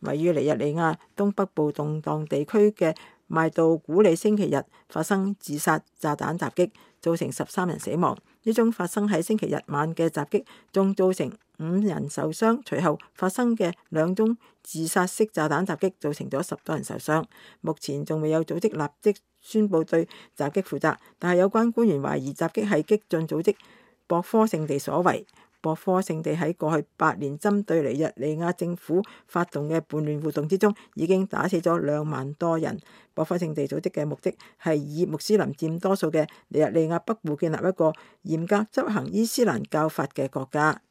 位於尼日利亞東北部動盪地區嘅邁杜古里星期日發生自殺炸彈襲擊，造成13人死亡。呢宗發生喺星期日晚嘅襲擊，仲造成5人受傷。隨後發生嘅2宗自殺式炸彈襲擊，造成咗10多人受傷。目前仲未有組織立即宣布對襲擊負責，但係有關官員懷疑襲擊係激進組織博科聖地所為。博科聖地喺過去8年針對尼日利亞政府發動嘅叛亂活動之中，已經打死咗2萬多人。博科聖地組織嘅目的係以穆斯林佔多數嘅尼日利亞北部建立一個嚴格執行伊斯蘭教法嘅國家。